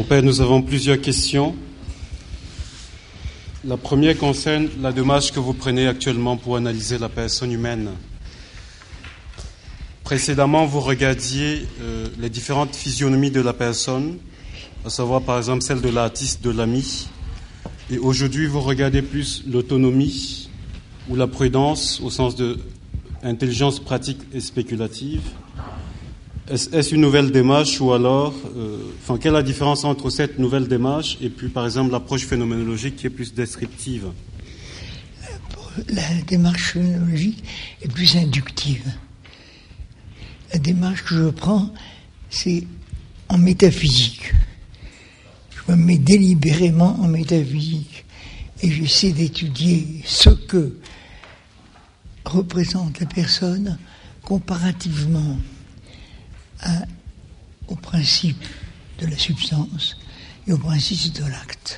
Mon père, nous avons plusieurs questions. La première concerne la démarche que vous prenez actuellement pour analyser la personne humaine. Précédemment, vous regardiez les différentes physionomies de la personne, à savoir par exemple celle de l'artiste, de l'ami. Et aujourd'hui, vous regardez plus l'autonomie ou la prudence au sens de intelligence pratique et spéculative. Est-ce une nouvelle démarche ou alors, quelle est la différence entre cette nouvelle démarche et puis par exemple l'approche phénoménologique qui est plus descriptive? La démarche phénoménologique est plus inductive. La démarche que je prends, c'est en métaphysique. Je me mets délibérément en métaphysique et j'essaie d'étudier ce que représente la personne comparativement au principe de la substance et au principe de l'acte.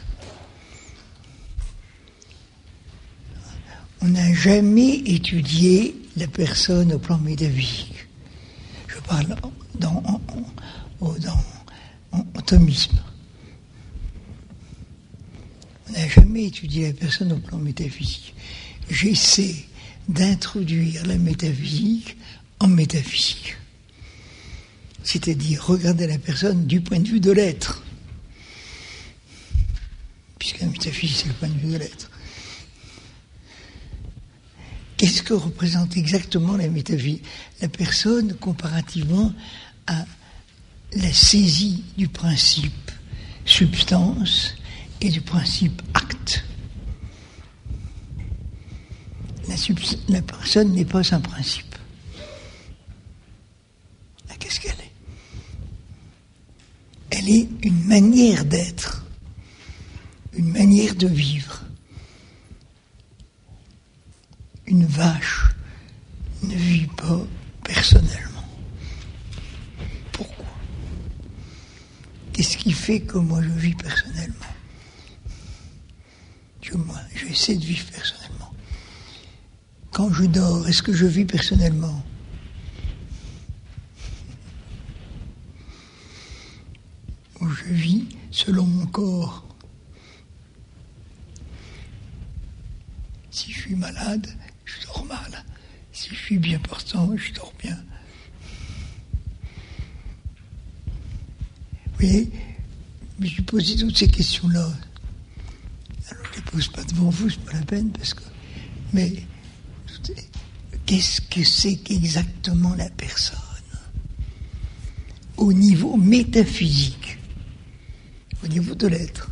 On n'a jamais étudié la personne au plan métaphysique. Je parle en thomisme. On n'a jamais étudié la personne au plan métaphysique. J'essaie d'introduire la métaphysique en métaphysique. C'est-à-dire regarder la personne du point de vue de l'être. Puisque la métaphysique, c'est le point de vue de l'être. Qu'est-ce que représente exactement la métaphysique? La personne comparativement à la saisie du principe substance et du principe acte. La personne n'est pas un principe. Qu'est-ce qu'elle est? Elle est une manière d'être, une manière de vivre. Une vache ne vit pas personnellement. Pourquoi? Qu'est-ce qui fait que moi je vis personnellement? J'essaie de vivre personnellement. Quand je dors, est-ce que je vis personnellement? Ou je vis selon mon corps? Si je suis malade, je dors mal. Si je suis bien portant, je dors bien. Vous voyez, je me suis posé toutes ces questions-là. Alors je ne les pose pas devant vous, c'est pas la peine, mais qu'est-ce que c'est qu'exactement la personne? Au niveau métaphysique, au niveau de l'être.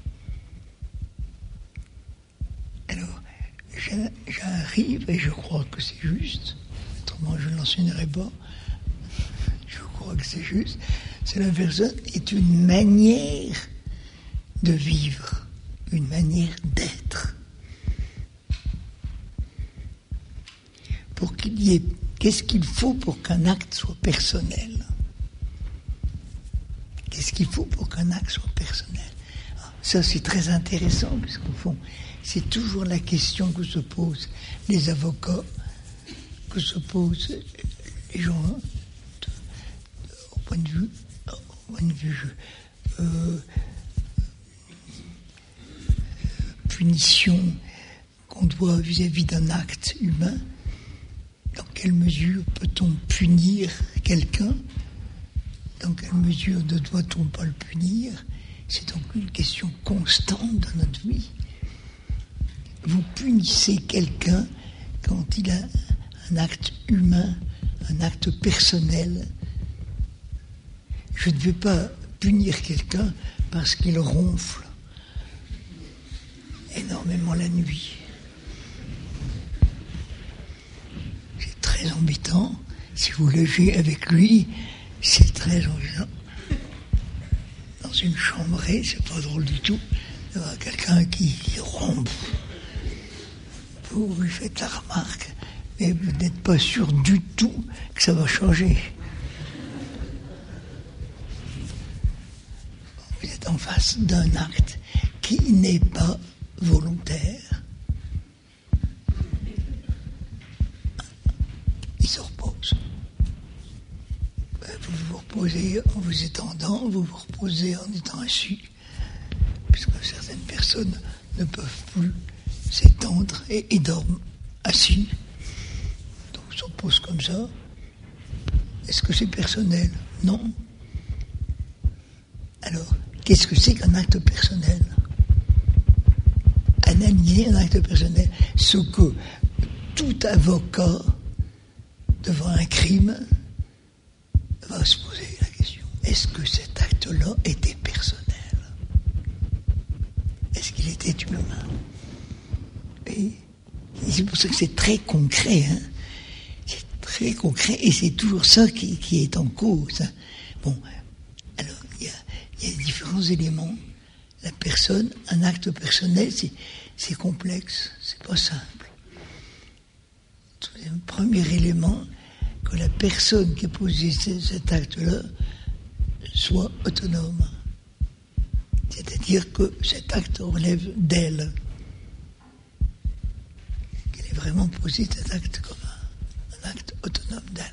Alors, j'arrive, et je crois que c'est juste, autrement je ne l'enseignerai pas, je crois que c'est juste, c'est la personne est une manière de vivre, une manière d'être. Pour qu'il y ait, qu'est-ce qu'il faut pour qu'un acte soit personnel? Qu'est-ce qu'il faut pour qu'un acte soit personnel? Ça, c'est très intéressant, puisqu'au fond, c'est toujours la question que se posent les avocats, que se posent les gens au point de vue punition qu'on doit vis-à-vis d'un acte humain. Dans quelle mesure peut-on punir quelqu'un? Dans quelle mesure ne doit-on pas le punir? C'est donc une question constante dans notre vie. Vous punissez quelqu'un quand il a un acte humain, un acte personnel. Je ne vais pas punir quelqu'un parce qu'il ronfle énormément la nuit. C'est très embêtant. Si vous logez avec lui, c'est très embêtant. Dans une chambrée, c'est pas drôle du tout d'avoir quelqu'un qui ronfle. Vous lui faites la remarque, mais vous n'êtes pas sûr du tout que ça va changer. Vous êtes en face d'un acte qui n'est pas volontaire. Il se repose. Vous vous reposez en vous vous étendant, vous vous reposez en étant assis, puisque certaines personnes ne peuvent plus s'étendre et dorment assis. Donc on se repose comme ça. Est-ce que c'est personnel? Non. Alors, qu'est-ce que c'est qu'un acte personnel? Analyser un acte personnel, ce que tout avocat devant un crime va se poser la question. Est-ce que cet acte-là était personnel? Est-ce qu'il était humain? Et c'est pour ça que c'est très concret, hein. C'est très concret, et c'est toujours ça qui est en cause, hein. Bon, alors, il y a différents éléments. La personne, un acte personnel, c'est complexe, c'est pas simple. Le premier élément, que la personne qui a posé cet acte-là soit autonome. C'est-à-dire que cet acte relève d'elle. Qu'elle ait vraiment posé cet acte comme un acte autonome d'elle.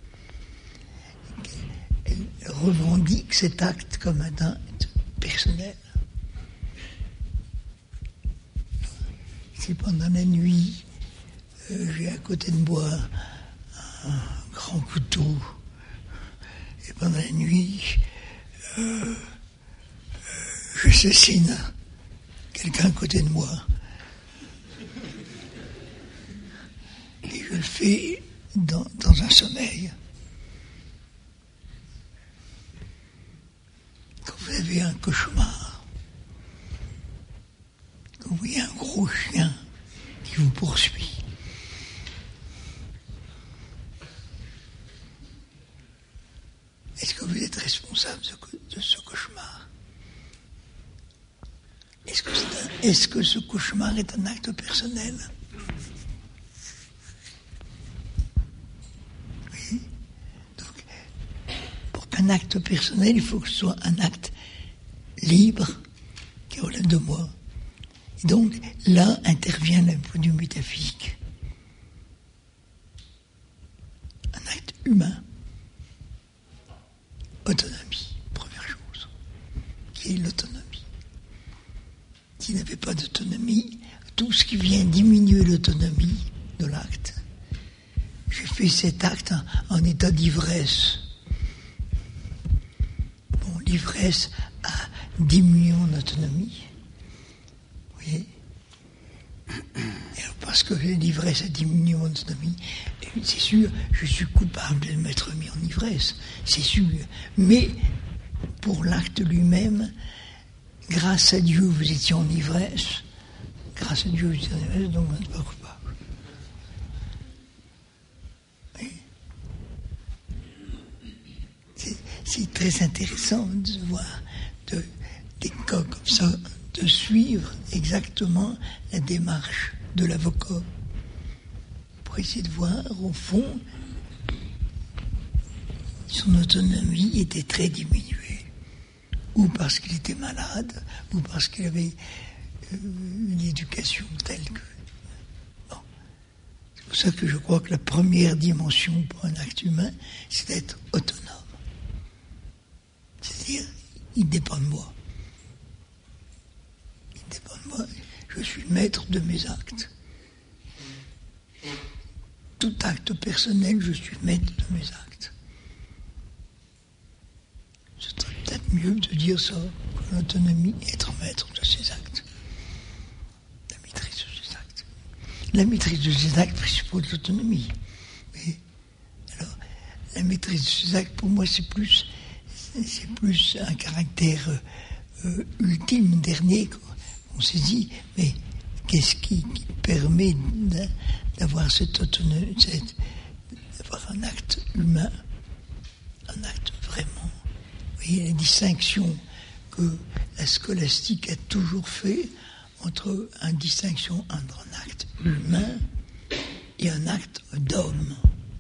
Elle revendique cet acte comme un acte personnel. Si pendant la nuit, j'ai à côté de moi un grand couteau, et pendant la nuit, j'assassine quelqu'un à côté de moi. Et je le fais dans un sommeil. Quand vous avez un cauchemar, quand vous voyez un gros chien qui vous poursuit, est-ce que vous êtes responsable de ce cauchemar? Est-ce que ce cauchemar est un acte personnel? Oui. Donc, pour qu'un acte personnel, il faut que ce soit un acte libre qui relève de moi. Et donc, là intervient le point de vue métaphysique. Un acte humain. Autonomie, première chose, qui est l'autonomie. S'il n'avait pas d'autonomie, tout ce qui vient diminuer l'autonomie de l'acte. J'ai fait cet acte en état d'ivresse. Bon, l'ivresse a diminué mon autonomie. Vous voyez? Parce que l'ivresse a diminué mon autonomie, c'est sûr, je suis coupable de m'être mis en ivresse, c'est sûr. Mais pour l'acte lui-même, grâce à Dieu, vous étiez en ivresse. Grâce à Dieu, vous étiez en ivresse, donc vous n'êtes pas coupable. Oui. C'est très intéressant de voir des cas comme ça, de suivre exactement la démarche de l'avocat pour essayer de voir, au fond, son autonomie était très diminuée, ou parce qu'il était malade, ou parce qu'il avait une éducation telle que... Bon. C'est pour ça que je crois que la première dimension pour un acte humain, c'est d'être autonome. C'est-à-dire, il dépend de moi. Il dépend de moi. Je suis le maître de mes actes. Tout acte personnel, je suis le maître de mes actes. C'est peut-être mieux de dire ça, que l'autonomie, être maître de ses actes. La maîtrise de ses actes. La maîtrise de ses actes présuppose l'autonomie. Mais, alors, la maîtrise de ses actes, pour moi, c'est plus un caractère ultime, dernier, on s'est dit, mais qu'est-ce qui permet d'avoir cette autonomie, d'avoir un acte humain, un acte vraiment. Vous voyez la distinction que la scolastique a toujours fait entre une distinction entre un acte humain et un acte d'homme.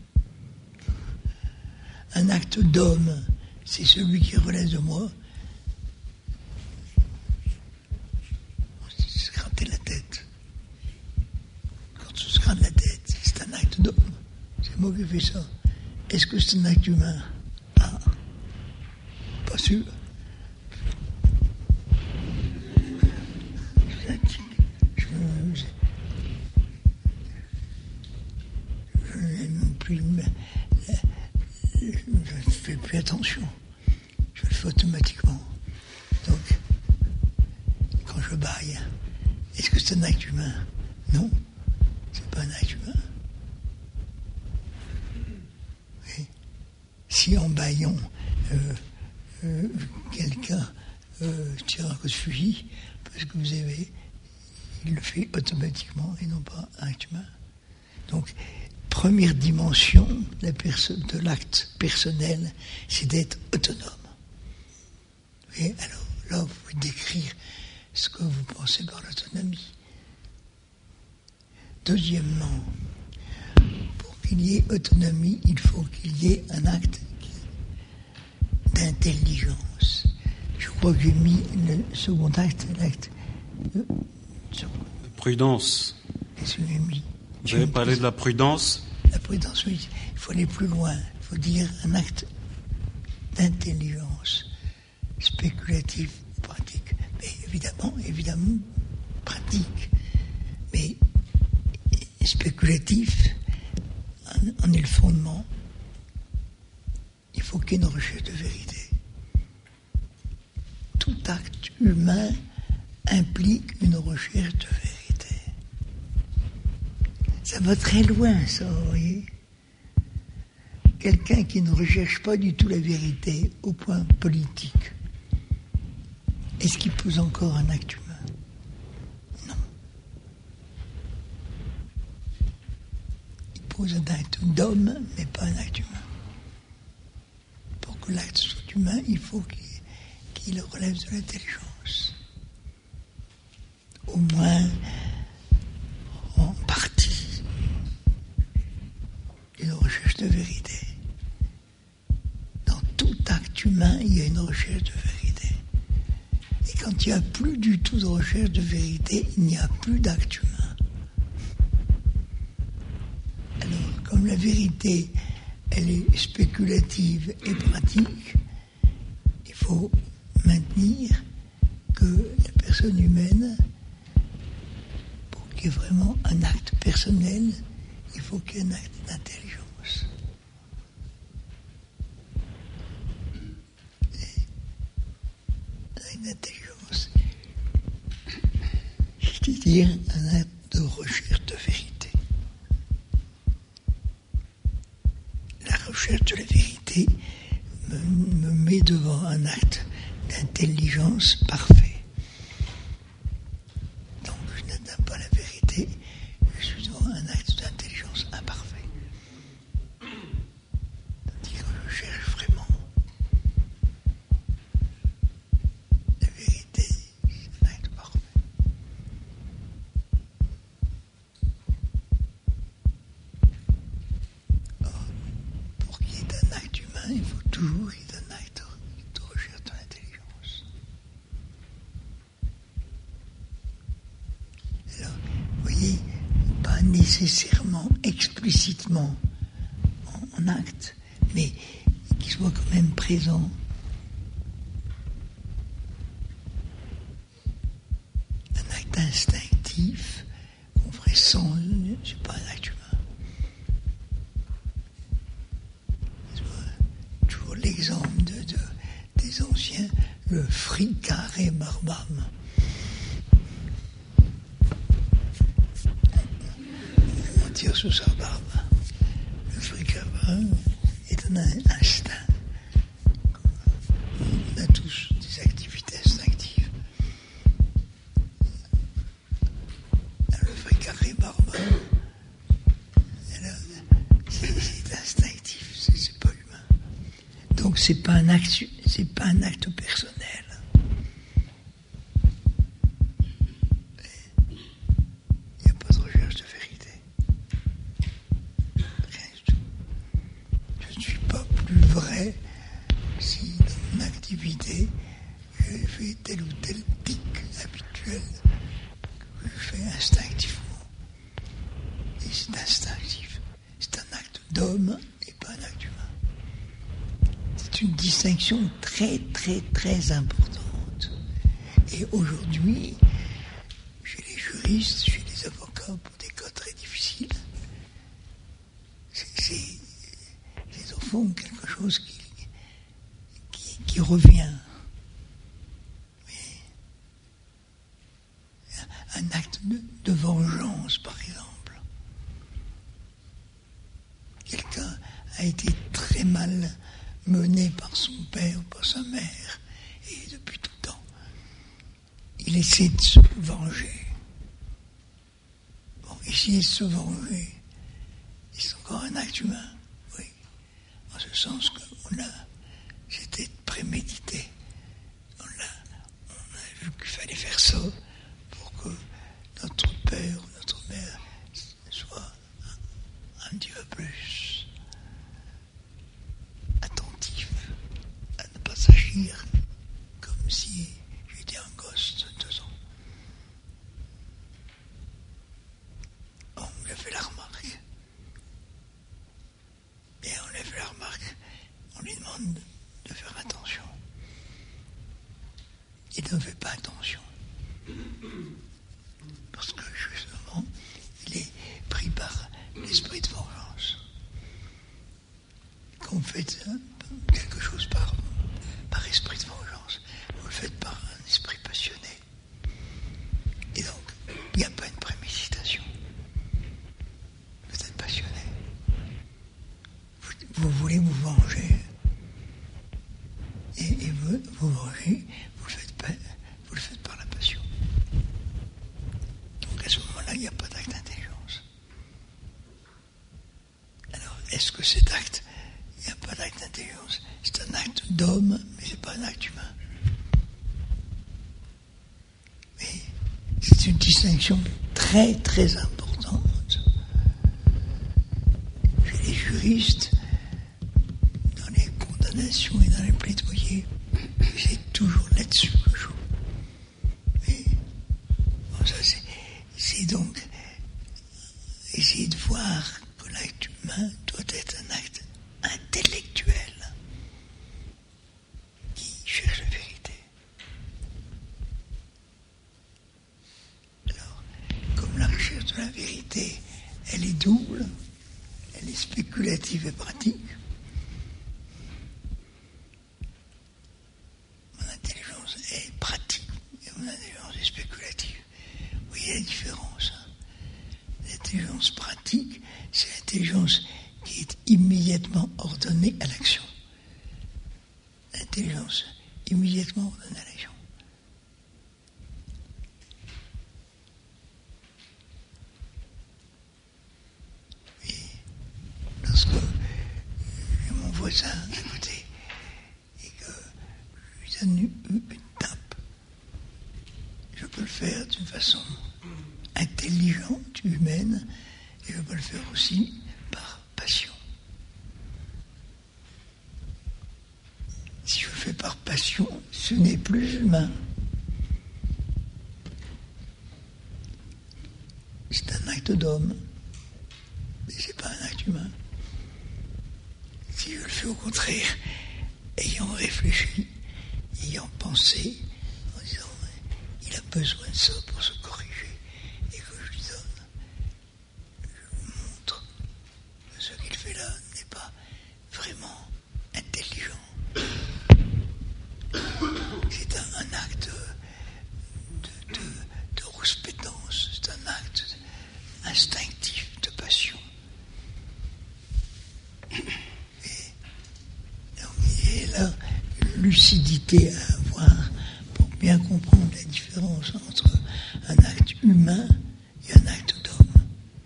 Un acte d'homme, c'est celui qui relève de moi. La tête. Quand on se gratte la tête, c'est un acte d'homme. C'est moi qui fais ça. Est-ce que c'est un acte humain? Ah. sûr. Je ne fais plus attention. Je le fais automatiquement. Donc, quand je baille, est-ce que c'est un acte humain? Non, c'est pas un acte humain. Oui. Si en baillant, quelqu'un tire un coup de fusil, parce que vous avez, il le fait automatiquement et non pas un acte humain. Donc, première dimension de l'acte personnel, c'est d'être autonome. Et alors là, vous pouvez décrire ce que vous pensez par l'autonomie. Deuxièmement, pour qu'il y ait autonomie, il faut qu'il y ait un acte d'intelligence. Je crois que j'ai mis le second acte, l'acte de prudence. Qu'est-ce que j'ai mis? Vous avez parlé de la prudence. La prudence, oui. Il faut aller plus loin. Il faut dire un acte d'intelligence, spéculatif, pratique. Mais évidemment, pratique. Mais spéculatif en est le fondement. Il faut qu'il y ait une recherche de vérité. Tout acte humain implique une recherche de vérité. Ça va très loin, ça, vous voyez. Quelqu'un qui ne recherche pas du tout la vérité au point politique, est-ce qu'il pose encore un acte humain? Non. Il pose un acte d'homme, mais pas un acte humain. Pour que l'acte soit humain, il faut qu'il relève de l'intelligence. Au moins, en partie. Une recherche de vérité. Dans tout acte humain, il y a une recherche de vérité. Et quand il n'y a plus du tout de recherche de vérité, il n'y a plus d'acte humain. Alors, comme la vérité, elle est spéculative et pratique, il faut maintenir que la personne humaine, pour qu'il y ait vraiment un acte personnel, il faut qu'il y ait un acte d'intelligence. Une intelligence, c'est-à-dire un acte de recherche de vérité. La recherche de la vérité me met devant un acte d'intelligence parfait. Donc je n'atteins pas la vérité, je suis devant un acte d'intelligence imparfait. Tandis que je cherche vraiment la vérité, c'est un acte parfait. Or, pour qu'il y ait un acte humain, il faut toujours qu'il y ait un acte de recherche de l'intelligence. Alors, vous voyez, pas nécessairement explicitement en acte, mais qu'il soit quand même présent. Un acte instinctif qu'on ferait sans, c'est pas un acte humain. Toujours l'exemple des anciens, le fricare barbame. On tire sous sa barbe. Le fricare est un instinct. On a tous des activités instinctives. Le fricare barbame, c'est instinctif, c'est pas humain. Donc c'est pas un acte personnel. Il n'y a pas de recherche de vérité. Rien du tout. Je ne suis pas plus vrai si dans mon activité je fais tel ou tel tic habituel que je fais instinctivement. Et c'est instinctif. C'est un acte d'homme et pas un acte humain. C'est une distinction distinction très, très, très importante. Et aujourd'hui, chez les juristes, chez les avocats, pour des cas très difficiles, c'est au fond quelque chose qui revient. Mais un acte de vengeance, par exemple. Quelqu'un a été très mal mené par son père, par sa mère, et depuis tout le temps, il essaie de se venger. Bon, essayer de se venger, c'est encore un acte humain, oui. En ce sens que c'était prémédité. On a vu qu'il fallait faire ça pour que notre père ou notre mère soit un petit peu plus attentif à ne pas s'agir comme si j'étais un gosse de 2 ans. On lui a fait la remarque. Et on lui a fait la remarque. On lui demande de faire attention. Il ne fait pas attention. Parce que justement, il est pris par l'esprit de vengeance. Quand vous faites quelque chose par esprit de vengeance, vous le faites par un esprit passionné. Et donc, il n'y a pas une préméditation. Vous êtes passionné. Vous voulez vous venger. Et vous vengez, vous le faites par la passion. Donc à ce moment-là, il n'y a pas d'acte d'intelligence. Alors, est-ce que cet acte, il n'y a pas d'acte d'intelligence? C'est un acte d'homme, mais ce n'est pas un acte humain. Mais c'est une distinction très, très importante. Chez les juristes, dans les condamnations et dans les plaidoyers, c'est toujours là-dessus que je joue. Mais bon, ça c'est donc essayer de voir que l'acte humain doit être un acte intellectuel qui cherche la vérité. Alors, comme la recherche de la vérité, elle est double, elle est spéculative et pratique, mon intelligence est pratique et mon intelligence est spéculative. Vous voyez la différence, hein? L'intelligence pratique, c'est l'intelligence qui est immédiatement ordonnée à l'action. L'intelligence immédiatement ordonnée à l'action. Et lorsque j'ai mon voisin à côté et que je lui donne une tape, je peux le faire d'une façon intelligente, humaine, et je peux le faire aussi par passion. Si je le fais par passion, ce n'est plus humain. C'est un acte d'homme, mais ce n'est pas un acte humain. Si je le fais au contraire, ayant réfléchi, ayant pensé, en disant il a besoin de ça pour se corriger, et que je lui donne, je lui montre que ce qu'il fait là n'est pas vraiment intelligent. C'est un acte de rouspétance, c'est un acte instinctif de passion. Et là, lucidité à avoir pour bien comprendre la différence entre un acte humain et un acte d'homme.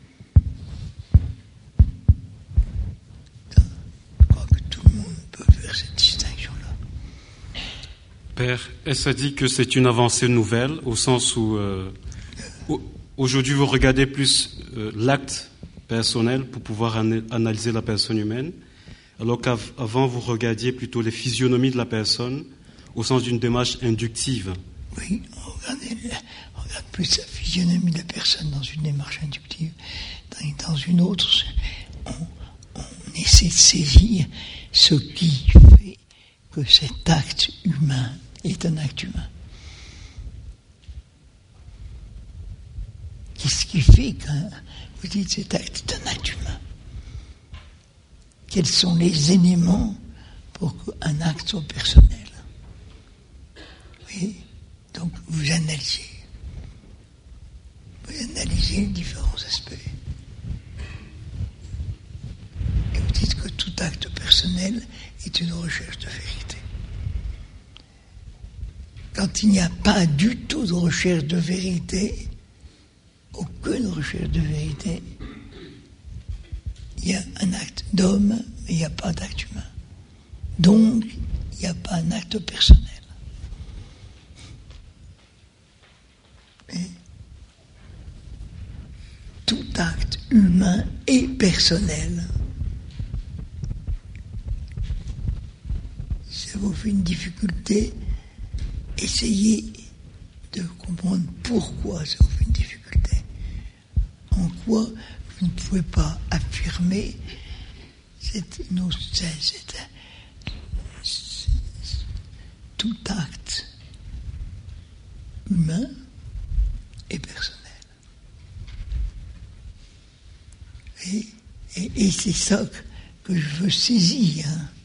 Je crois que tout le monde peut faire cette distinction-là. Père, est-ce dit que c'est une avancée nouvelle, au sens où aujourd'hui vous regardez plus l'acte personnel pour pouvoir analyser la personne humaine, alors qu'avant vous regardiez plutôt les physionomies de la personne au sens d'une démarche inductive? Oui, on regarde plus la physionomie de la personne dans une démarche inductive. Dans une autre, on essaie de saisir ce qui fait que cet acte humain est un acte humain. Qu'est-ce qui fait quand vous dites cet acte est un acte humain? Quels sont les éléments pour qu'un acte soit personnel? Oui, donc vous analysez les différents aspects. Et vous dites que tout acte personnel est une recherche de vérité. Quand il n'y a pas du tout de recherche de vérité, aucune recherche de vérité, il y a un acte d'homme, mais il n'y a pas d'acte humain. Donc, il n'y a pas un acte personnel. Et tout acte humain est personnel. Ça vous fait une difficulté, essayez de comprendre pourquoi ça vous fait une difficulté. En quoi vous ne pouvez pas affirmer tout acte humain est personnel. Et c'est ça que je veux saisir.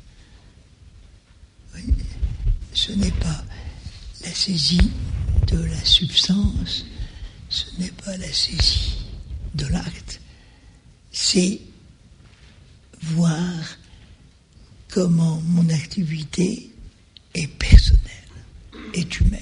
Oui, ce n'est pas la saisie de la substance, ce n'est pas la saisie de l'acte, c'est voir comment mon activité est personnelle, est humaine.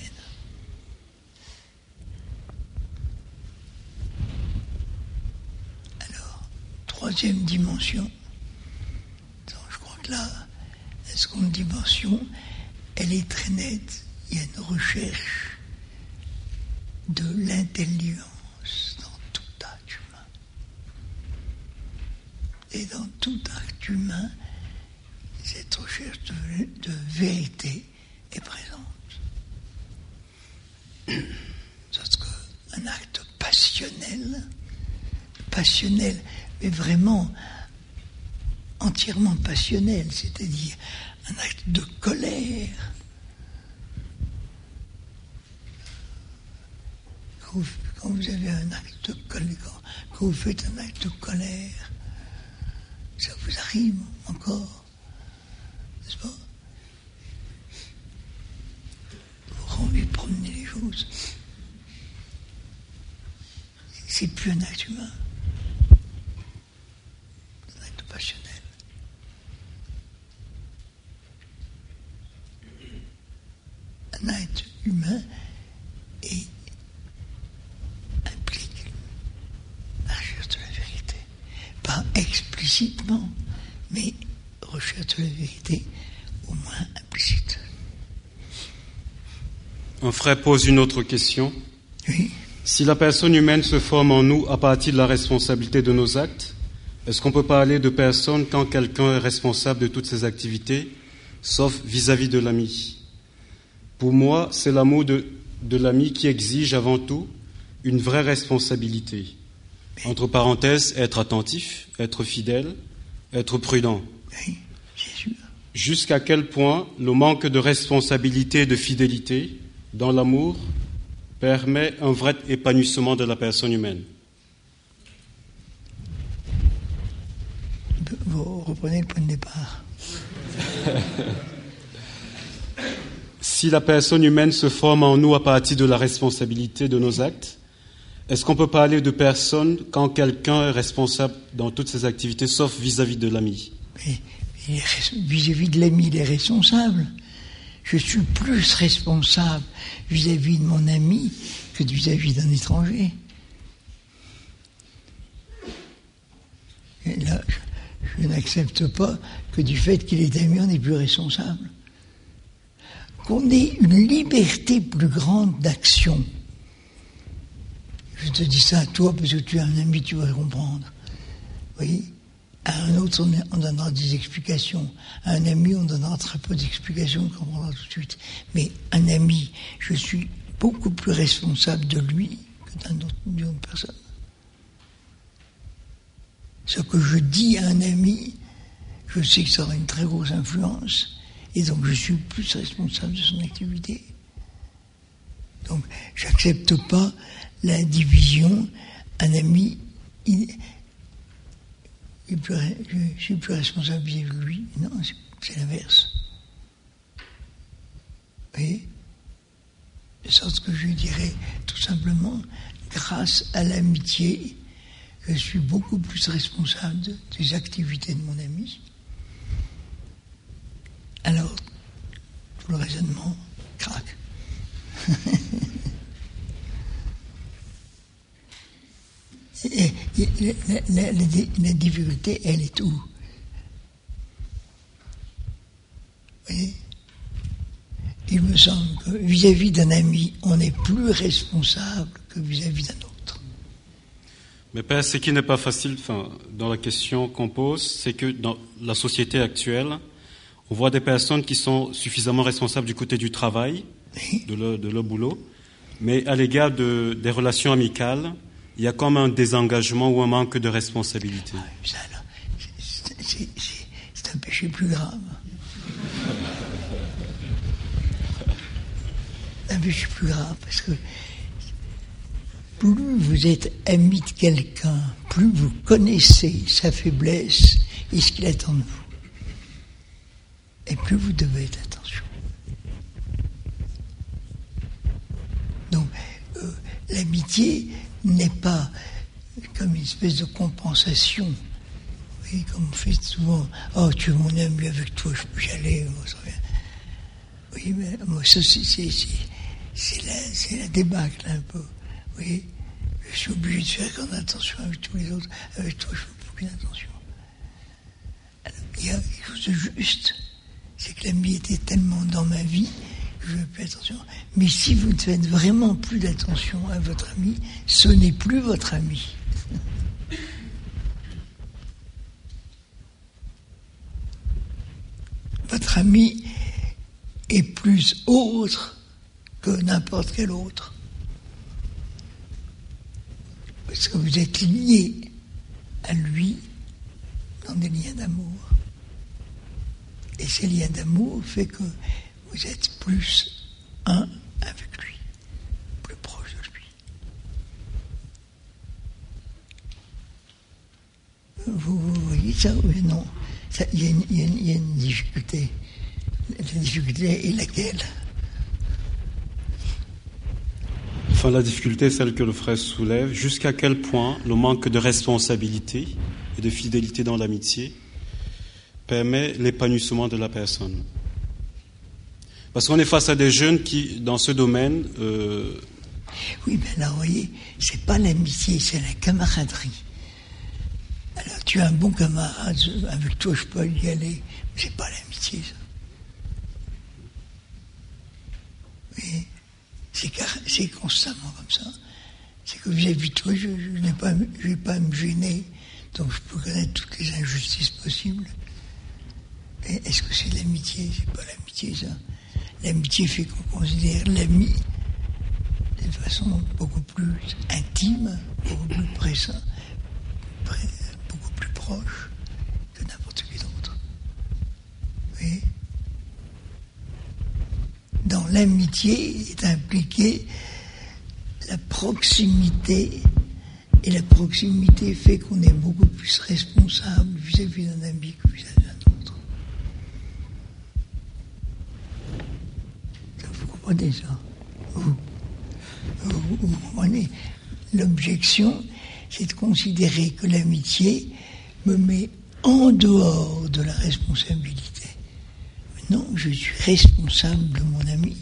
Alors, troisième dimension, je crois que là, la seconde dimension, elle est très nette. Il y a une recherche de l'intelligence dans tout acte humain. Et dans tout acte humain, cette recherche de vérité est présente. Parce qu'un acte passionnel, mais vraiment entièrement passionnel, c'est-à-dire un acte de colère. Quand vous avez un acte de colère, quand vous faites un acte de colère, ça vous arrive encore, n'est-ce pas? Vous aurez envie de promener les choses. C'est plus un acte humain, c'est un acte passionnel. Un acte humain implique la recherche de la vérité. Pas explicitement, mais recherche de la vérité au moins implicite. Un frère pose une autre question. Oui. Si la personne humaine se forme en nous à partir de la responsabilité de nos actes, est-ce qu'on peut parler de personne quand quelqu'un est responsable de toutes ses activités, sauf vis-à-vis de l'ami? Pour moi, c'est l'amour de l'ami qui exige avant tout une vraie responsabilité. Entre parenthèses, être attentif, être fidèle, être prudent. Oui, c'est sûr. Jusqu'à quel point le manque de responsabilité et de fidélité dans l'amour permet un vrai épanouissement de la personne humaine? Vous reprenez le point de départ. Si la personne humaine se forme en nous à partir de la responsabilité de nos actes, est-ce qu'on peut parler de personne quand quelqu'un est responsable dans toutes ses activités, sauf vis-à-vis de l'ami? Mais vis-à-vis de l'ami, il est responsable. Je suis plus responsable vis-à-vis de mon ami que vis-à-vis d'un étranger. Et là, je n'accepte pas que du fait qu'il est ami, on n'est plus responsable. Qu'on ait une liberté plus grande d'action. Je te dis ça à toi parce que tu es un ami, tu vas comprendre. Vous voyez ? À un autre, on donnera des explications. À un ami, on donnera très peu d'explications, on comprendra tout de suite. Mais un ami, je suis beaucoup plus responsable de lui que d'une autre personne. Ce que je dis à un ami, je sais que ça aura une très grosse influence. et donc je suis plus responsable de son activité. Donc, j'accepte pas la division. Un ami, je suis plus responsable vis-à-vis de lui. Non, c'est l'inverse. Vous voyez ? De sorte que je dirais tout simplement, grâce à l'amitié, je suis beaucoup plus responsable des activités de mon ami. Alors, tout le raisonnement craque. La difficulté, elle est où ? Vous voyez ? Il me semble que vis-à-vis d'un ami, on est plus responsable que vis-à-vis d'un autre. Mais Père, ce qui n'est pas facile dans la question qu'on pose, c'est que dans la société actuelle, on voit des personnes qui sont suffisamment responsables du côté du travail, Oui. de leur boulot, mais à l'égard des relations amicales, il y a comme un désengagement ou un manque de responsabilité. Ah, ça, là, c'est un péché plus grave. Un péché plus grave, parce que plus vous êtes ami de quelqu'un, plus vous connaissez sa faiblesse et ce qu'il attend de vous. Et plus vous devez être attention. Donc, l'amitié n'est pas comme une espèce de compensation. Vous voyez, comme vous faites souvent, « Oh, tu es mon ami, avec toi, je peux y aller. » Oui, mais moi, ça, c'est la débâcle, un peu. Vous voyez, je suis obligé de faire grande attention avec tous les autres. Avec toi, je ne fais aucune attention. Alors, il y a quelque chose de juste. C'est que l'amitié était tellement dans ma vie que je ne fais plus attention. Mais si vous ne faites vraiment plus d'attention à votre ami, ce n'est plus votre ami. Votre ami est plus autre que n'importe quel autre. Parce que vous êtes lié à lui dans des liens d'amour. Et ces liens d'amour fait que vous êtes plus un avec lui, plus proche de lui. Vous voyez ça ou non ? Il y a une difficulté. La difficulté est laquelle ? Enfin, la difficulté, celle que le frère soulève, jusqu'à quel point le manque de responsabilité et de fidélité dans l'amitié permet l'épanouissement de la personne. Parce qu'on est face à des jeunes qui, dans ce domaine... Oui, mais là, vous voyez, c'est pas l'amitié, c'est la camaraderie. Alors, tu as un bon camarade, avec toi je peux y aller, mais c'est pas l'amitié, ça. Oui, c'est constamment comme ça. C'est que vis-à-vis de toi, je vais pas à me gêner, donc je peux connaître toutes les injustices possibles. Mais est-ce que c'est de l'amitié ? C'est pas l'amitié, ça. L'amitié fait qu'on considère l'ami de façon beaucoup plus intime, beaucoup plus pressant, beaucoup plus proche que n'importe qui d'autre. Oui. Dans l'amitié est impliquée la proximité, et la proximité fait qu'on est beaucoup plus responsable vis-à-vis d'un ami que vis-à-vis d'un autre. Vous comprenez ça ? Vous comprenez ? L'objection, c'est de considérer que l'amitié me met en dehors de la responsabilité. Non, je suis responsable de mon ami.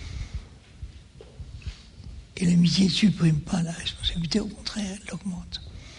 Et l'amitié ne supprime pas la responsabilité, au contraire, elle l'augmente.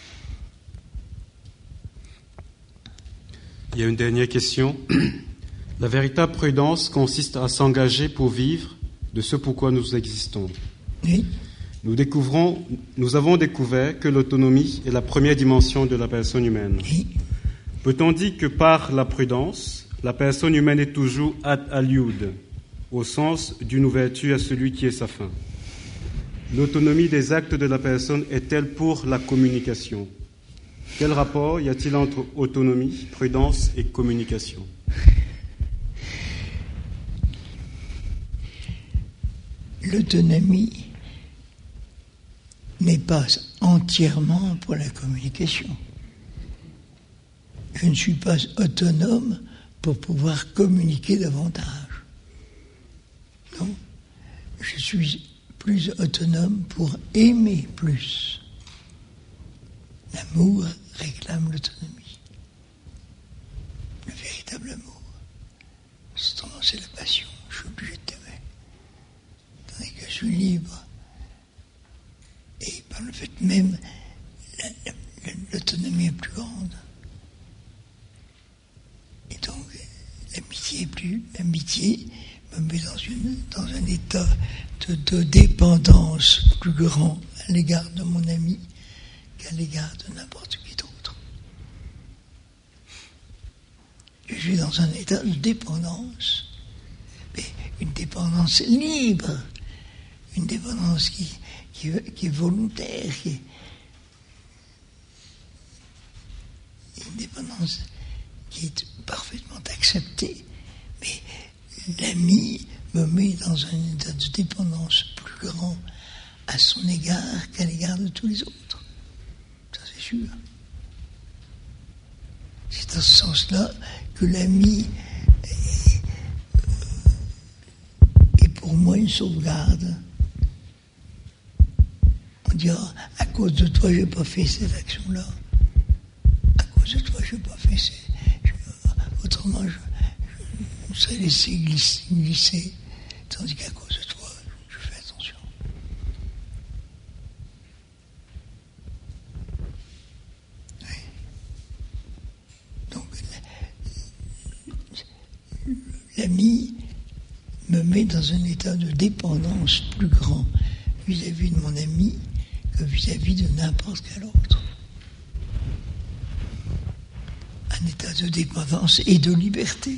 Il y a une dernière question. La véritable prudence consiste à s'engager pour vivre de ce pourquoi nous existons. Oui. Nous avons découvert que l'autonomie est la première dimension de la personne humaine. Oui. Peut-on dire que par la prudence, la personne humaine est toujours ad aliud, au sens d'une ouverture à celui qui est sa fin? L'autonomie des actes de la personne est-elle pour la communication? Quel rapport y a-t-il entre autonomie, prudence et communication? l'autonomie n'est pas entièrement pour la communication. Je ne suis pas autonome pour pouvoir communiquer davantage. Non, je suis plus autonome pour aimer plus. L'amour réclame l'autonomie. Le véritable amour. C'est la passion. Je suis obligé de t'aimer. Tandis que je suis libre. Et par le fait même, l'autonomie est plus grande. Et donc, l'amitié me met dans un état de dépendance plus grand à l'égard de mon ami qu'à l'égard de n'importe qui d'autre. Je suis dans un état de dépendance, mais une dépendance libre, une dépendance qui est volontaire, une dépendance qui est parfaitement acceptée, mais l'ami me met dans un état de dépendance plus grand à son égard qu'à l'égard de tous les autres. Ça, c'est sûr. C'est dans ce sens-là que l'ami est pour moi une sauvegarde. On dira, à cause de toi, je n'ai pas fait cette action-là. À cause de toi, je n'ai pas fait autrement, je me serais laissé glisser, tandis qu'à cause de toi, je fais attention. Oui. Donc, l'ami me met dans un état de dépendance plus grand vis-à-vis de mon ami que vis-à-vis de n'importe quel autre. Un état de dépendance et de liberté.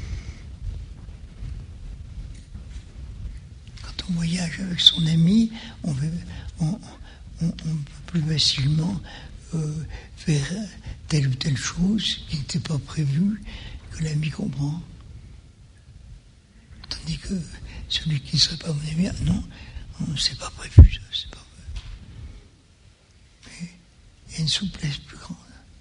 Quand on voyage avec son ami, on peut plus facilement faire telle ou telle chose qui n'était pas prévue, que l'ami comprend. Tandis que celui qui ne serait pas mon ami, non, c'est pas prévu, ça, c'est pas prévu. Mais il y a une souplesse plus grande.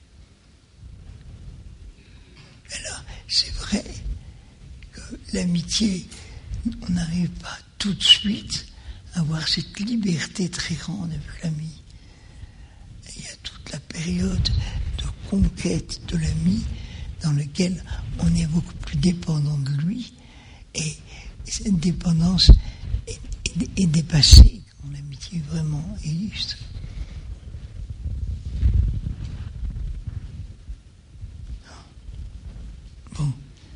Alors, c'est vrai que l'amitié, on n'arrive pas tout de suite à avoir cette liberté très grande avec l'ami. Il y a toute la période de conquête de l'ami dans laquelle on est beaucoup plus dépendant de lui et cette dépendance est dépassée quand l'amitié vraiment existe. Bon.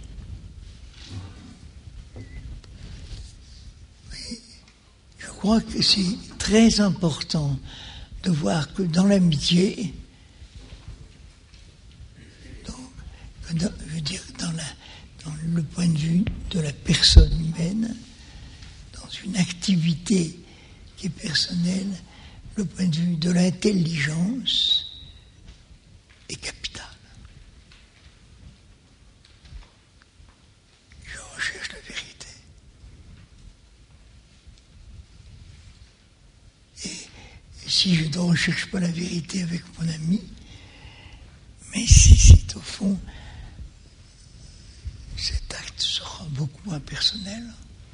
Mais je crois que c'est très important de voir que dans l'amitié, donc, je veux dire dans le point de vue de la personne humaine, dans une activité qui est personnelle, le point de vue de l'intelligence est capital. Je recherche la vérité. Et si je ne recherche pas la vérité avec mon ami, mais si c'est au fond, cet acte sera beaucoup moins personnel.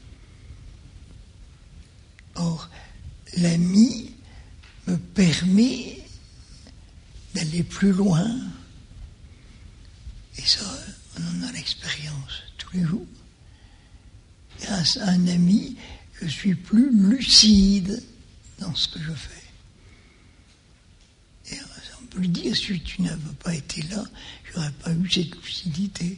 Or, l'ami me permet d'aller plus loin. Et ça, on en a l'expérience tous les jours. Grâce à un ami, je suis plus lucide dans ce que je fais. Et on peut le dire, si tu n'avais pas été là, je n'aurais pas eu cette lucidité.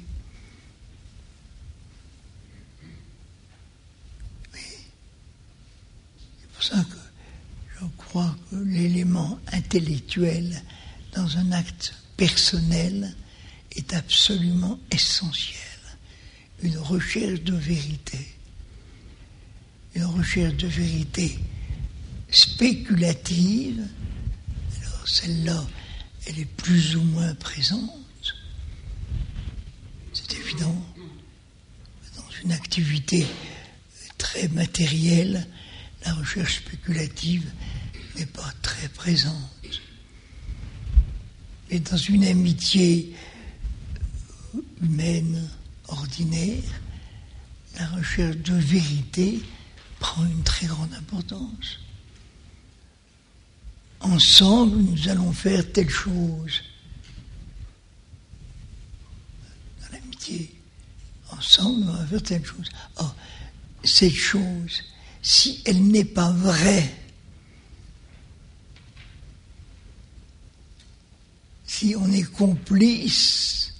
C'est pour ça que je crois que l'élément intellectuel dans un acte personnel est absolument essentiel. Une recherche de vérité. Une recherche de vérité spéculative. Alors celle-là, elle est plus ou moins présente. C'est évident. Dans une activité très matérielle, la recherche spéculative n'est pas très présente. Mais dans une amitié humaine, ordinaire, la recherche de vérité prend une très grande importance. Ensemble, nous allons faire telle chose. Dans l'amitié, ensemble, nous allons faire telle chose. Or, cette chose, si elle n'est pas vraie, si on est complice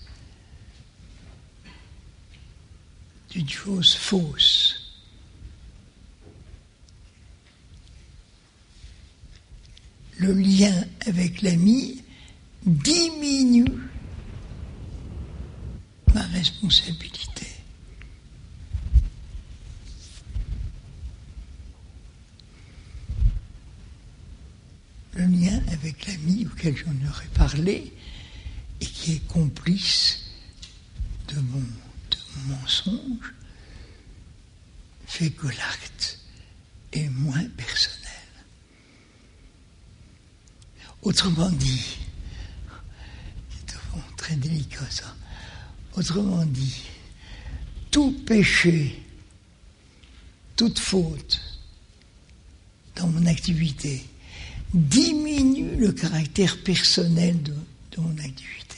d'une chose fausse, le lien avec l'ami diminue ma responsabilité. Le lien avec l'ami auquel j'en aurais parlé et qui est complice de mon mensonge fait que l'acte est moins personnel. Autrement dit, c'est très délicat ça, autrement dit, tout péché, toute faute dans mon activité diminue le caractère personnel de mon activité.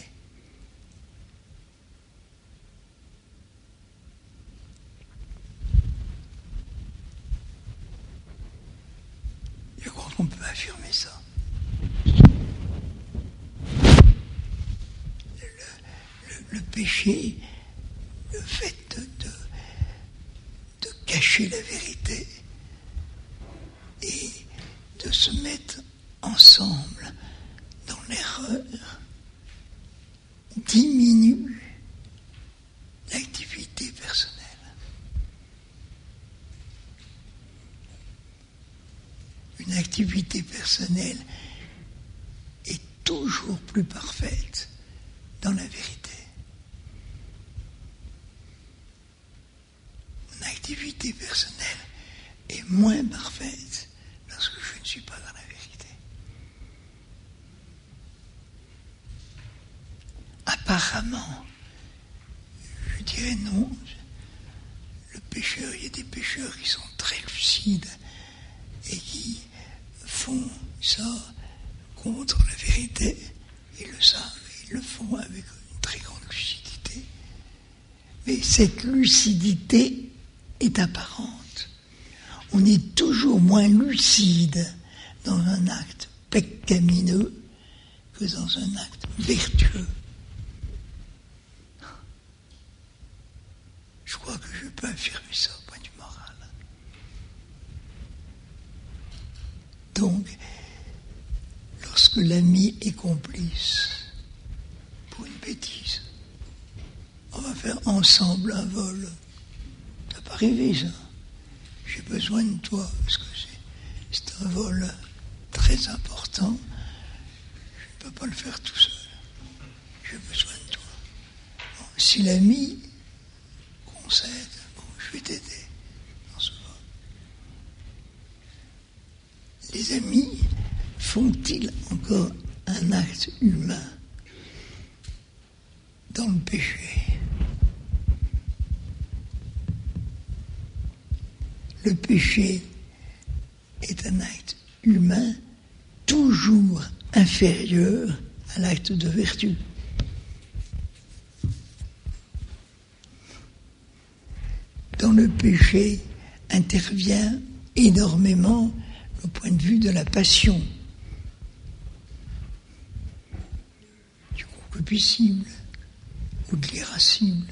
Je crois qu'on peut affirmer ça. Le péché, le fait de cacher la vérité et de se mettre ensemble dans l'erreur diminue l'activité personnelle. Une activité personnelle est toujours plus parfaite dans la vérité. Une activité personnelle est moins parfaite lorsque je ne suis pas dans la vérité. Apparemment, je dirais non. Le pécheur, il y a des pécheurs qui sont très lucides et qui font ça contre la vérité. Ils le savent, ils le font avec une très grande lucidité. Mais cette lucidité est apparente. On est toujours moins lucide dans un acte pécamineux que dans un acte vertueux. Je crois que je peux affirmer ça au point de vue moral. Donc, lorsque l'ami est complice pour une bêtise, on va faire ensemble un vol. Ça peut arriver, ça. J'ai besoin de toi, parce que c'est un vol très important. Je ne peux pas le faire tout seul. J'ai besoin de toi. Bon, si l'ami concède, bon, je vais t'aider dans ce vol. Les amis font-ils encore un acte humain dans le péché? Le péché est un acte humain toujours inférieur à l'acte de vertu. Dans le péché intervient énormément le point de vue de la passion, du concupiscible ou de l'irascible.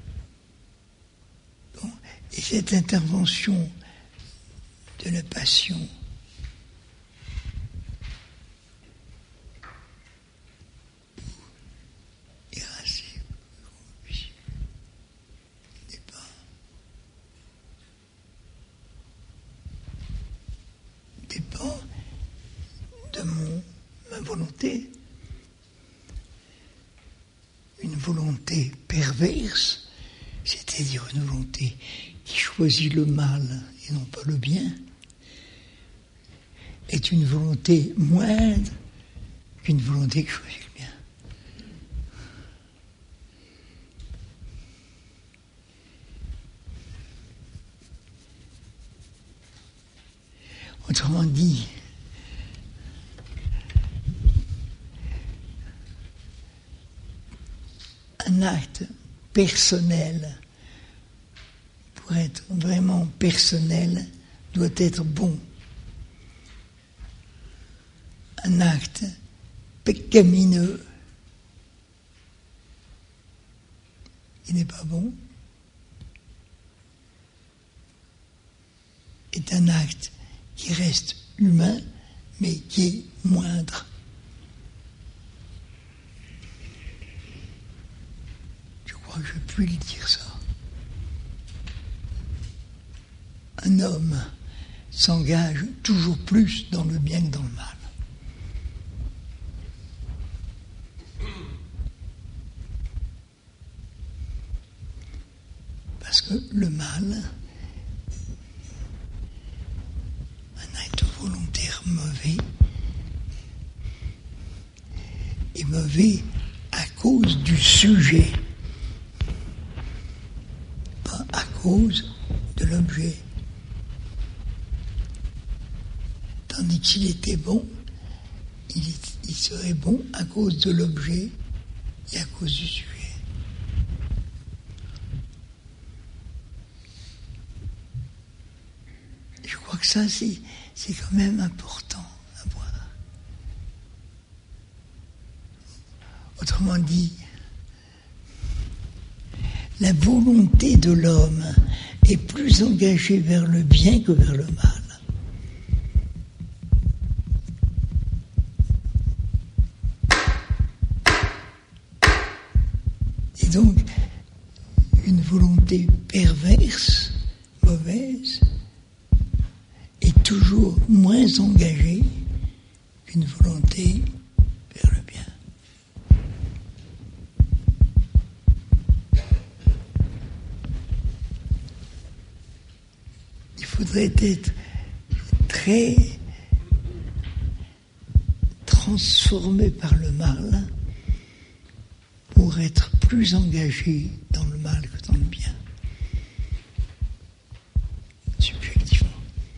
Bon, et cette intervention de la passion irascible, dépend de ma volonté. Une volonté perverse, c'est-à-dire une volonté qui choisit le mal et non pas le bien, est une volonté moindre qu'une volonté qui choisit le bien. Autrement dit, un acte personnel, pour être vraiment personnel, doit être bon. Un acte pécamineux, qui n'est pas bon, est un acte qui reste humain, mais qui est moindre. Je crois que je puis le dire ça. Un homme s'engage toujours plus dans le bien que dans le mal. Parce que le mal, un acte volontaire mauvais, est mauvais à cause du sujet, pas à cause de l'objet. Tandis que s'il était bon, il serait bon à cause de l'objet et à cause du sujet. Je crois que ça, c'est quand même important à voir. Autrement dit, la volonté de l'homme est plus engagée vers le bien que vers le mal. Et donc, une volonté perverse, mauvaise, est toujours moins engagée qu'une volonté vers le bien. Il faudrait être très transformé par le mal pour être plus engagé dans le mal que dans le bien. Subjectivement.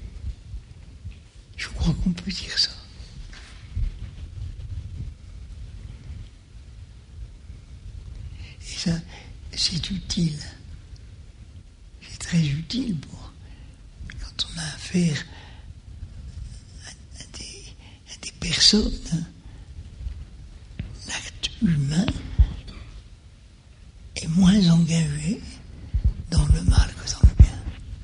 Je crois qu'on peut dire ça. Et ça, c'est utile. C'est très utile pour quand on a affaire à des personnes. L'acte humain est moins engagé dans le mal que dans le bien.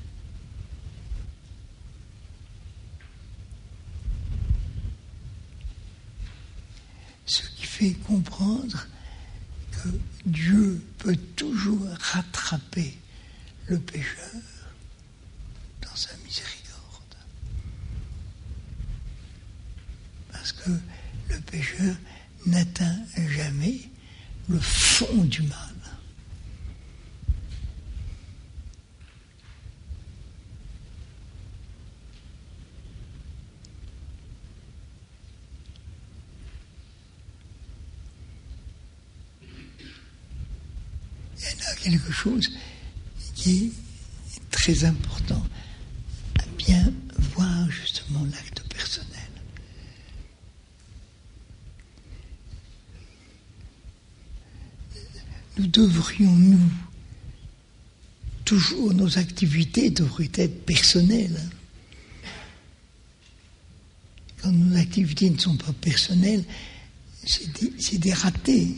Ce qui fait comprendre que Dieu peut toujours rattraper le pécheur dans sa miséricorde. Parce que le pécheur n'atteint jamais le fond du mal. Il y a quelque chose qui est très important à bien voir justement l'acte personnel. Nous devrions, toujours nos activités devraient être personnelles. Quand nos activités ne sont pas personnelles, c'est des ratés.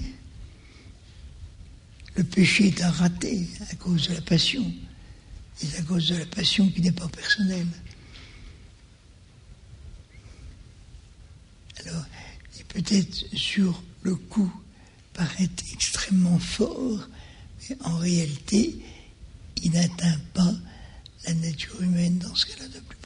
Le péché est un raté à cause de la passion. Et c'est à cause de la passion qui n'est pas personnelle. Alors, il peut-être sur le coup paraître extrêmement fort, mais en réalité, il n'atteint pas la nature humaine dans ce qu'elle a de plus